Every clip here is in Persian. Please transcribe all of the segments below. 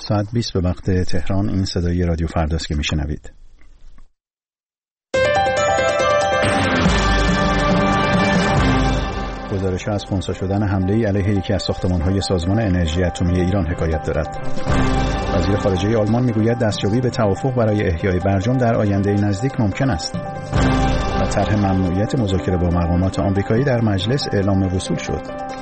ساعت 20 به وقت تهران. این صدای رادیو فرداست که میشنوید. گزارش از خنثی شدن حمله علیه یکی از ساختمان‌های سازمان انرژی اتمی ایران حکایت دارد. وزیر خارجه آلمان میگوید دستیابی به توافق برای احیای برجام در آینده نزدیک ممکن است. و طرح ممنوعیت مذاکره با مقامات آمریکایی در مجلس اعلام وصول شد.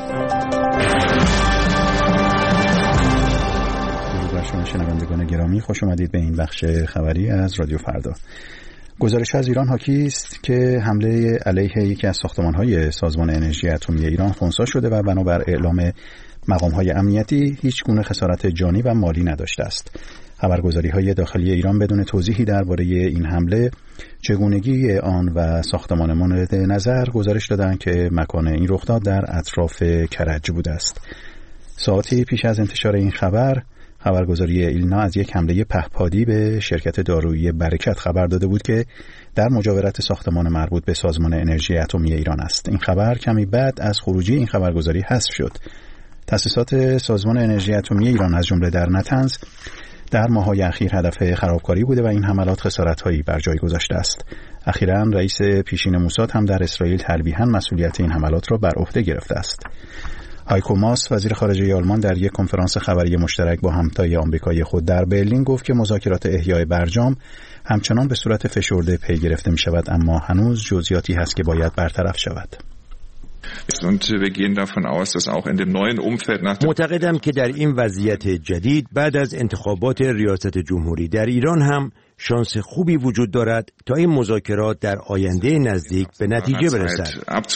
شما شنوندگان گرامی، خوش آمدید به این بخش خبری از رادیو فردا. گزارش از ایران حاکی است که حمله علیه یکی از ساختمان‌های سازمان انرژی اتمی ایران خنثی شده و بنابر اعلام مقام‌های امنیتی هیچ گونه خسارت جانی و مالی نداشته است. خبرگزاری‌های داخلی ایران بدون توضیحی درباره این حمله، چگونگی آن و ساختمان مورد نظر گزارش دادند که مکان این رخداد در اطراف کرج بوده است. ساعتی پیش از انتشار این خبرگزاری ایلنا از یک حمله پهپادی به شرکت دارویی برکت خبر داده بود که در مجاورت ساختمان مربوط به سازمان انرژی اتمی ایران است. این خبر کمی بعد از خروجی این خبرگزاری حذف شد. تأسیسات سازمان انرژی اتمی ایران از جمله در نطنز در ماه‌های اخیر هدف خرابکاری بوده و این حملات خسارت‌هایی بر جای گذاشته است. اخیراً رئیس پیشین موساد هم در اسرائیل تلویحاً مسئولیت این حملات را بر عهده گرفته است. هایکو ماس وزیر خارجه آلمان در یک کنفرانس خبری مشترک با همتای آمریکایی خود در برلین گفت که مذاکرات احیای برجام همچنان به صورت فشرده پی گرفته می شود، اما هنوز جزئیاتی هست که باید برطرف شود. معتقدم که در این وضعیت جدید بعد از انتخابات ریاست جمهوری در ایران هم شانس خوبی وجود دارد تا این مذاکرات در آینده نزدیک به نتیجه برسد.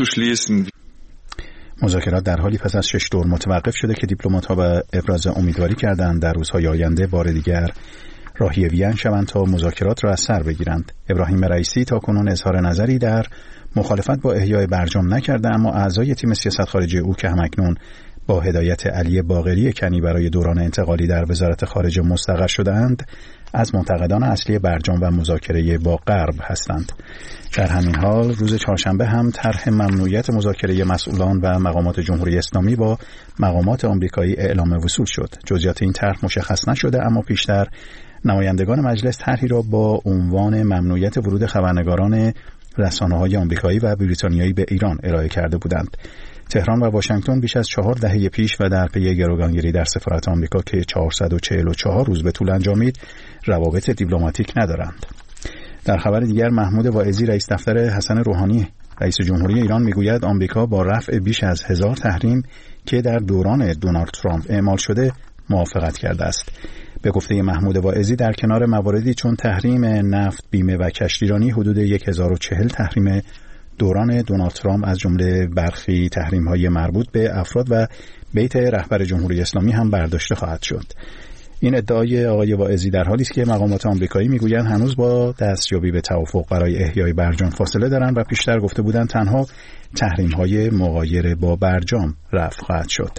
مذاکرات در حالی پس از 6 دور متوقف شده که دیپلمات‌ها به ابراز امیدواری کردند در روزهای آینده بار دیگر راهی وین شوند تا مذاکرات را از سر بگیرند. ابراهیم رئیسی تاکنون اظهار نظری در مخالفت با احیای برجام نکرده، اما اعضای تیم سیاست خارجی او که همکنون با هدایت علی باقری کنی برای دوران انتقالی در وزارت خارجه مستقر شده‌اند، از منتقدان اصلی برجام و مذاکره با غرب هستند. در همین حال روز چهارشنبه هم طرح ممنوعیت مذاکره مسئولان و مقامات جمهوری اسلامی با مقامات آمریکایی اعلام وصول شد. جزئیات این طرح مشخص نشده، اما پیشتر نمایندگان مجلس طرحی را با عنوان ممنوعیت ورود خبرنگاران رسانه‌های آمریکایی و بریتانیایی به ایران ارائه کرده بودند. تهران و واشنگتن بیش از 4 دهه پیش و در پی گروگانگیری در سفارت آمریکا که 444 روز به طول انجامید، روابط دیپلماتیک ندارند. در خبر دیگر محمود واعظی رئیس دفتر حسن روحانی رئیس جمهوری ایران میگوید آمریکا با رفع بیش از 1000 تحریم که در دوران دونالد ترامپ اعمال شده موافقت کرده است. به گفته محمود واعظی در کنار مواردی چون تحریم نفت، بیمه و کشتیرانی، حدود 1040 تحریم دوران دونالد ترامپ از جمله برخی تحریم‌های مربوط به افراد و بیت رهبر جمهوری اسلامی هم برداشته خواهد شد. این ادعای آقای واعظی در حالی است که مقامات آمریکایی میگویند هنوز با دستیابی به توافق برای احیای برجام فاصله دارند و پیشتر گفته بودند تنها تحریم‌های مغایر با برجام رفع خواهد شد.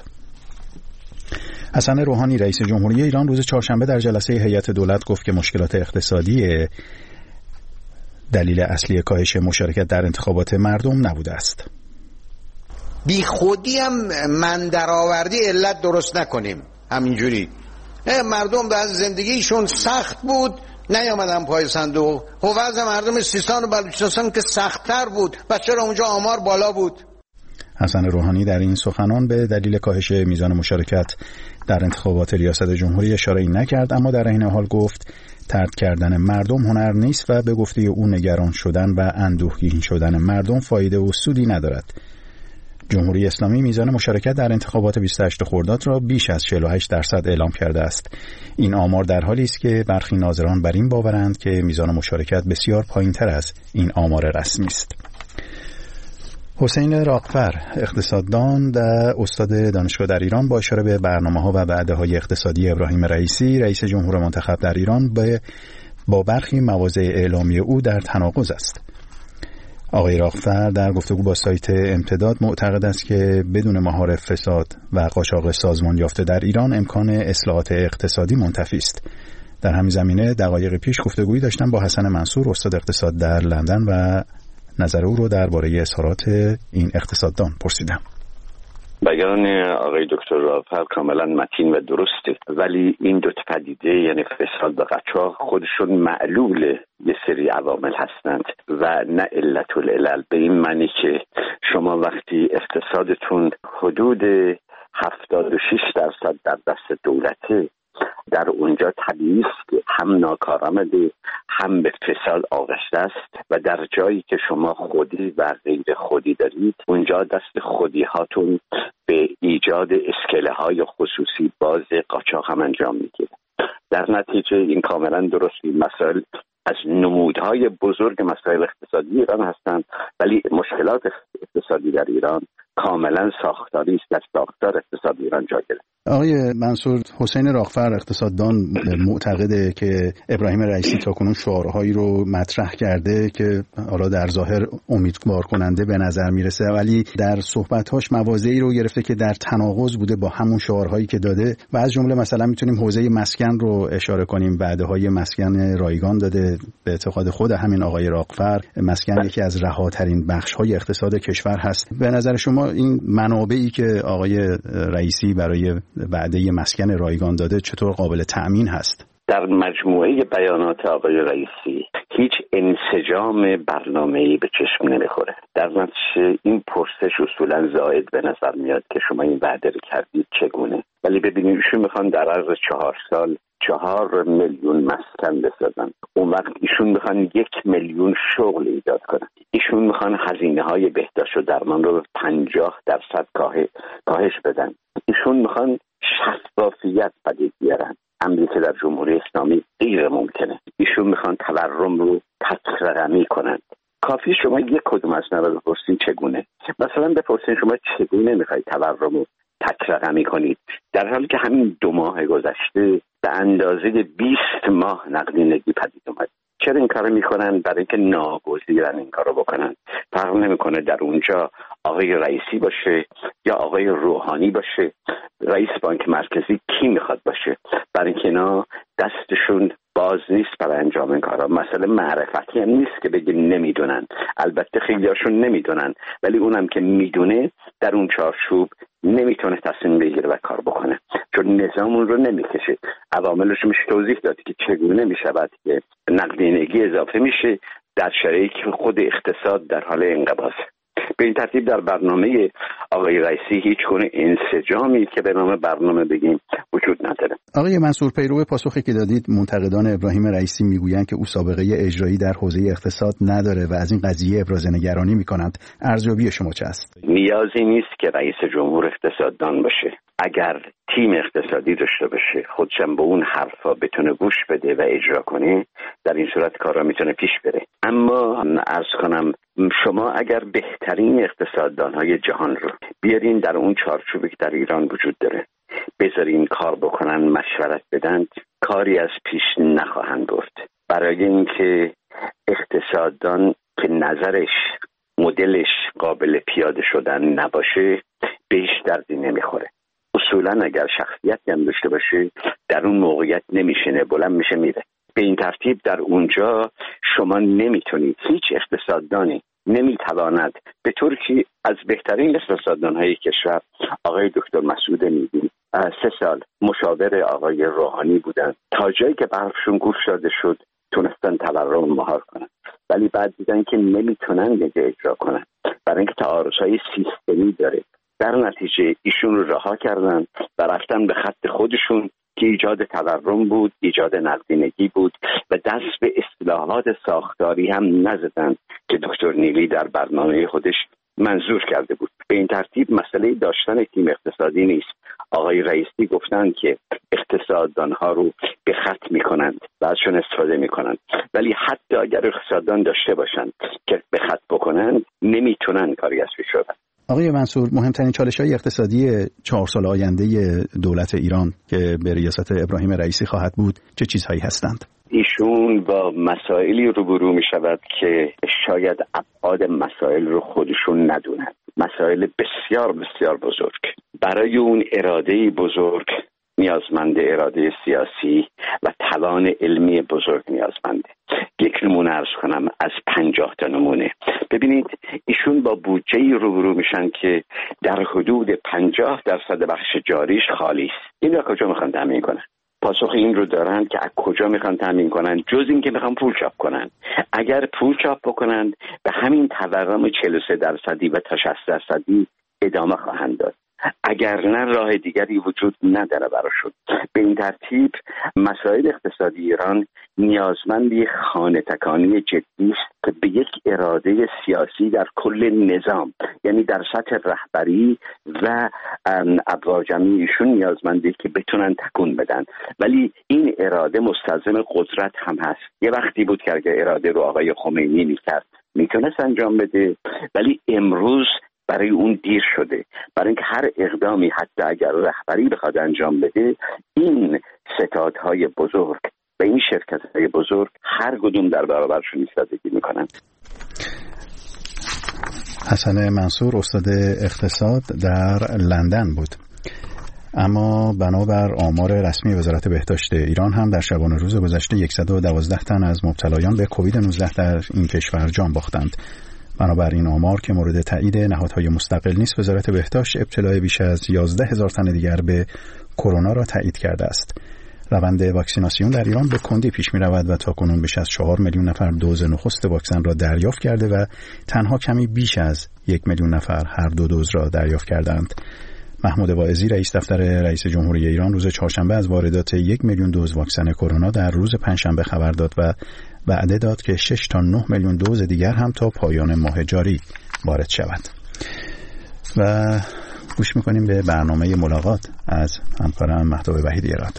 حسن روحانی رئیس جمهوری ایران روز چهارشنبه در جلسه هیئت دولت گفت که مشکلات اقتصادی دلیل اصلی کاهش مشارکت در انتخابات مردم نبوده است. بی خودی هم من درآوردی علت درست نکنیم. همینجوری مردم در زندگیشون سخت بود نیامدن پای صندوق. وضع مردم سیستان و بلوچستان که سخت‌تر بود و چرا اونجا آمار بالا بود. حسن روحانی در این سخنان به دلیل کاهش میزان مشارکت در انتخابات ریاست جمهوری اشاره‌ای نکرد، اما در این حال گفت طرد کردن مردم هنر نیست و به گفته او نگران شدن و اندوهگین شدن مردم فایده و سودی ندارد. جمهوری اسلامی میزان مشارکت در انتخابات 28 خرداد را بیش از 48% اعلام کرده است. این آمار در حالی است که برخی ناظران بر این باورند که میزان مشارکت بسیار پایین‌تر از این آمار رسمی است. حسین راغفر اقتصاددان و استاد دانشگاه در ایران با اشاره به برنامه‌ها و وعده‌های اقتصادی ابراهیم رئیسی رئیس جمهور منتخب در ایران با برخی مواضع اعلامی او در تناقض است. آقای راغفر در گفتگو با سایت امتداد معتقد است که بدون مهار فساد و قاچاق سازمان یافته در ایران امکان اصلاحات اقتصادی منتفی است. در همین زمینه دقایق پیش گفتگویی داشتم با حسن منصور استاد اقتصاد در لندن و نظر او رو درباره اظهارات این اقتصاددان پرسیدم. بیان آقای دکتر رافر کاملا متین و درسته، ولی این دو تا پدیده یعنی فساد و قاچاق خودشون معلول یه سری عوامل هستند و نه علت العلل، به این معنی که شما وقتی اقتصادتون حدود 76% در دست دولته، در اونجا طبیعی است که هم ناکارآمده هم به فساد آغشته است و در جایی که شما خودی و غیر خودی دارید اونجا دست خودی هاتون به ایجاد اسکله های خصوصی باز قاچاق هم انجام میگیره. در نتیجه این کاملا درست، این مسائل از نمودهای بزرگ مسائل اقتصادی ایران هستند، ولی مشکلات اقتصادی در ایران کاملا ساختاری است، در ساختار اقتصادی ایران جا گرفته. آقای منصور، حسین راغفر اقتصاددان معتقده که ابراهیم رئیسی تاکنون شعارهایی رو مطرح کرده که حالا در ظاهر امیدوار کننده به نظر میرسه، ولی در صحبت‌هاش مواضعی رو گرفته که در تناقض بوده با همون شعارهایی که داده و از جمله مثلا میتونیم حوزه مسکن رو اشاره کنیم. وعده‌های مسکن رایگان داده. به اعتقاد خود همین آقای راغفر مسکن یکی از رهاترین بخش‌های اقتصاد کشور هست. به نظر شما این منابعی که آقای رئیسی برای وعده مسکن رایگان داده چطور قابل تأمین هست؟ در مجموعه بیانات آقای رئیسی هیچ انسجام برنامه‌ای به چشم نمیخوره. در نتیجه این پرسش اصولا زائد به نظر میاد که شما این وعده رو کردید چگونه، ولی ببینید ایشون میخوان در عرض 4 سال 4 میلیون مسکن بسازن. اون وقت ایشون میخوان 1 میلیون شغل ایجاد کنن. ایشون میخوان هزینه‌های بهداشت و درمان رو 50% کاهش بدن. ایشون میخوان شفافیت پدید بیارن، امری که در جمهوری اسلامی غیر ممکنه. ایشون میخوان تورم رو تک رقمی کنن. کافی شما یک کدوم از اینا رو بپرسین چگونه. مثلا بپرسین شما چگونه میخواید تورم رو تک رقمی کنید، در حالی که همین 2 ماه گذشته به اندازه 20 ماه نقدینگی پدید اومد. چرا این کارو میکنن؟ برای اینکه ناگزیرن این کارو بکنن. فرق نمیکنه در اونجا آقای رئیسی باشه یا آقای روحانی باشه، رئیس بانک مرکزی کی میخواد باشه، برای اینکه اینا دستشون باز نیست برای انجام این کارا. مسئله معرفتی هم نیست که بگیم نمیدونن، البته خیلیاشون نمیدونن، ولی اونم که میدونه در اون چارچوب نمیتونه تصمیم بگیره و کار بکنه، چون نظام اون رو نمیکشه. عواملش میشه توضیح داد که چگونه میشود که نقدینگی اضافه میشه در شرایطی که خود اقتصاد در حال انقباض. به این ترتیب در برنامه آقای رئیسی هیچ گونه انسجامی که به نام برنامه بگیم وجود نداره. آقای منصور، پیرو پاسخی که دادید، منتقدان ابراهیم رئیسی میگویند که او سابقه اجرایی در حوزه اقتصاد نداره و از این قضیه ابراز نگرانی میکنند. ارزیابی شما چه است؟ نیازی نیست که رئیس جمهور اقتصاددان باشه. اگر تیم اقتصادی داشته باشه، خودشم به اون حرفا بتونه گوش بده و اجرا کنه، در این صورت کارا میتونه پیش بره. اما عرض کنم شما اگر بهترین اقتصاددانهای جهان رو بیارین در اون چارچوبی که در ایران وجود داره، بذارین کار بکنن، مشورت بدن، کاری از پیش نخواهند برد. برای اینکه اقتصاددان که نظرش مدلش قابل پیاده شدن نباشه بهش دردی نمیخوره. اصولا اگر شخصیتی هم داشته باشه در اون موقعیت نمیشینه، بلند میشه میره. به این ترتیب در اونجا شما نمیتونید، هیچ اقتصاددانی نمیتواند به طور که از بهترین اقتصاددانهای کشور آقای دکتر مسعود میدین 3 سال مشاور آقای روحانی بودن، تا جایی که برفشون گوش داده شد تونستن تورم مهار کنن، ولی بعد دیدن که نمیتونن دیگه اجرا کنن برای اینکه تعارضهای سیستمی داره. در نتیجه ایشون رو رها کردن و رفتن به خط خودشون که ایجاد تورم بود، ایجاد نقدینگی بود و دست به اصلاحات ساختاری هم نزدن که دکتر نیلی در برنامه خودش منظور کرده بود. به این ترتیب مسئله داشتن تیم اقتصادی نیست. آقای رئیسی گفتن که اقتصاددانها رو به خط میکنند و ازشون استفاده میکنند، ولی حتی اگر اقتصاددان داشته باشند که به خط بکنند نمیتونن کاری از پیش ببرن. آقای منصور، مهمترین چالش‌های اقتصادی 4 سال آینده دولت ایران که به ریاست ابراهیم رئیسی خواهد بود چه چیزهایی هستند؟ ایشون با مسائلی روبرو می شود که شاید ابعاد مسائل رو خودشون ندونند. مسائل بسیار بسیار بزرگ. برای اون اراده بزرگ نیازمند اراده سیاسی و توان علمی بزرگ نیازمنده. یک نمونه عرض کنم از 50 تا نمونه. ببینید ایشون با بودجه‌ای روبرو میشن که در حدود 50% بخش جاریش خالی است. این را کجا میخوان تامین کنن؟ پاسخ این رو دارن که از کجا میخوان تامین کنن، جز این که میخوان پول چاپ کنن. اگر پول چاپ بکنن به همین تورم 43% و تا 60% ادامه خواهند داد. اگر نه راه دیگری وجود نداره براشون. به این ترتیب مسائل اقتصادی ایران نیازمند یک خانه تکانی جدی است که به یک اراده سیاسی در کل نظام، یعنی در سطح رهبری و ابزار جمعی ایشون نیازمنده که بتونن تکون بدن. ولی این اراده مستلزم قدرت هم هست. یه وقتی بود که اگر اراده رو آقای خمینی میکرد میتونست انجام بده، ولی امروز برای اون دیر شده. برای اینکه هر اقدامی حتی اگر رهبری بخواد انجام بده، این ستادهای بزرگ و این شرکت‌های بزرگ هر کدوم در برابرشون ایستادگی میکنن. حسن منصور استاد اقتصاد در لندن بود. اما بنابر آمار رسمی وزارت بهداشت ایران هم در شبانه روز گذشته 112 تن از مبتلایان به کووید 19 در این کشور جان باختند. بنابراین آمار که مورد تایید نهادهای مستقل نیست، وزارت بهداشت ابتلای بیش از 11,000 تن دیگر به کرونا را تایید کرده است. روند واکسیناسیون در ایران به کندی پیش می رود و تاکنون بیش از 4 میلیون نفر دوز نخست واکسن را دریافت کرده و تنها کمی بیش از 1 میلیون نفر هر دو دوز را دریافت کردند. محمود واعظی رئیس دفتر رئیس جمهوری ایران روز چهارشنبه از واردات 1 میلیون دوز واکسن کرونا در روز پنجشنبه خبر داد و وعده داد که 6 تا 9 میلیون دوز دیگر هم تا پایان ماه جاری وارد شود. و گوش میکنیم به برنامه ملاقات از همکارم مهتاب وحیدی اراد.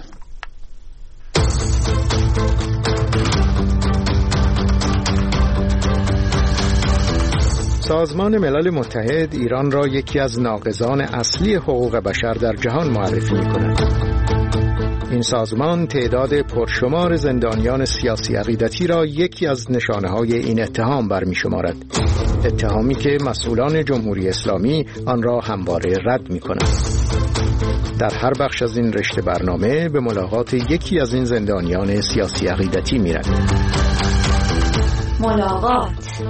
سازمان ملل متحد ایران را یکی از ناقضان اصلی حقوق بشر در جهان معرفی می‌کند. این سازمان تعداد پرشمار زندانیان سیاسی عقیدتی را یکی از نشانه‌های این اتهام برمی‌شمارد. اتهامی که مسئولان جمهوری اسلامی آن را همواره رد می‌کنند. در هر بخش از این رشته برنامه به ملاقات یکی از این زندانیان سیاسی عقیدتی می‌رویم. ملاقات.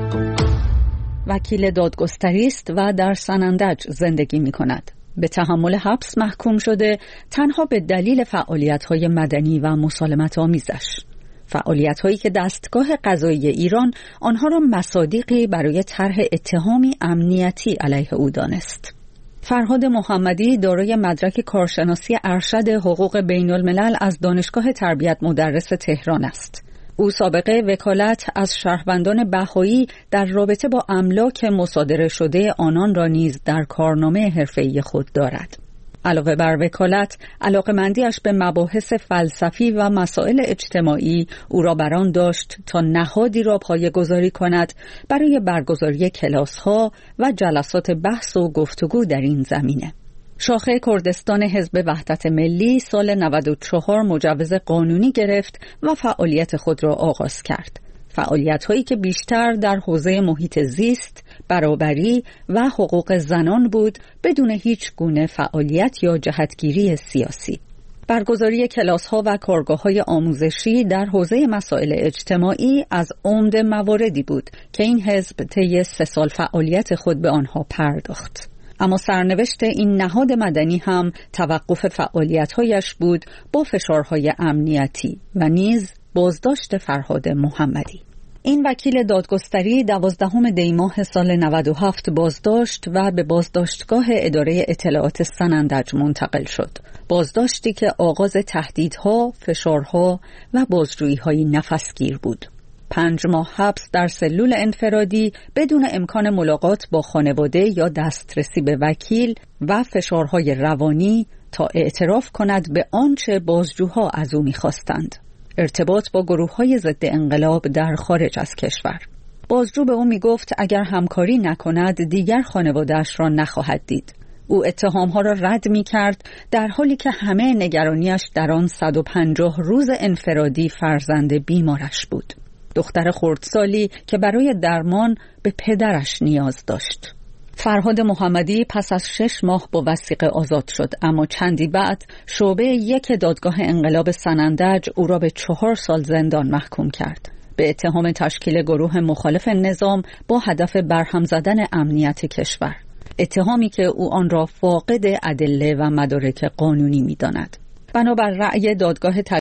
وکیل دادگستری است و در سنندج زندگی می‌کند. به تحمل حبس محکوم شده تنها به دلیل فعالیت‌های مدنی و مسالمت آمیزش. فعالیت‌هایی که دستگاه قضایی ایران آنها را مصادیقی برای طرح اتهامی امنیتی علیه او دانست. فرهاد محمدی دارای مدرک کارشناسی ارشد حقوق بین‌الملل از دانشگاه تربیت مدرس تهران است. او سابقه وکالت از شهروندان بهایی در رابطه با املاک مصادره شده آنان را نیز در کارنامه حرفه‌ای خود دارد. علاوه بر وکالت، علاقه‌مندی‌اش به مباحث فلسفی و مسائل اجتماعی او را بر آن داشت تا نهادی را پایه‌گذاری کند برای برگزاری کلاس‌ها و جلسات بحث و گفتگو در این زمینه. شاخه کردستان حزب وحدت ملی سال 94 مجوز قانونی گرفت و فعالیت خود را آغاز کرد. فعالیت‌هایی که بیشتر در حوزه محیط زیست، برابری و حقوق زنان بود، بدون هیچ گونه فعالیت یا جهتگیری سیاسی. برگزاری کلاس‌ها و کارگاه‌های آموزشی در حوزه مسائل اجتماعی از عمده مواردی بود که این حزب طی 3 سال فعالیت خود به آنها پرداخت. اما سرنوشت این نهاد مدنی هم توقف فعالیت‌هایش بود با فشارهای امنیتی و نیز بازداشت فرهاد محمدی. این وکیل دادگستری 12 دی ماه سال 97 بازداشت و به بازداشتگاه اداره اطلاعات سنندج منتقل شد. بازداشتی که آغاز تهدیدها، فشارها و بازجویی‌های نفسگیر بود. 5 ماه حبس در سلول انفرادی بدون امکان ملاقات با خانواده یا دسترسی به وکیل و فشارهای روانی تا اعتراف کند به آنچه بازجوها از او می‌خواستند. ارتباط با گروه‌های ضد انقلاب در خارج از کشور. بازجو به او می‌گفت اگر همکاری نکند دیگر خانواده‌اش را نخواهد دید. او اتهام‌ها را رد می‌کرد در حالی که همه نگرانیش در آن 150 روز انفرادی فرزند بیمارش بود. دختر خردسالی که برای درمان به پدرش نیاز داشت. فرهاد محمدی پس از 6 ماه با وثیقه آزاد شد، اما چندی بعد شعبه 1 دادگاه انقلاب سنندج او را به 4 سال زندان محکوم کرد به اتهام تشکیل گروه مخالف نظام با هدف برهم زدن امنیت کشور، اتهامی که او آن را فاقد ادله و مدارک قانونی می‌داند. بنابر رأی دادگاه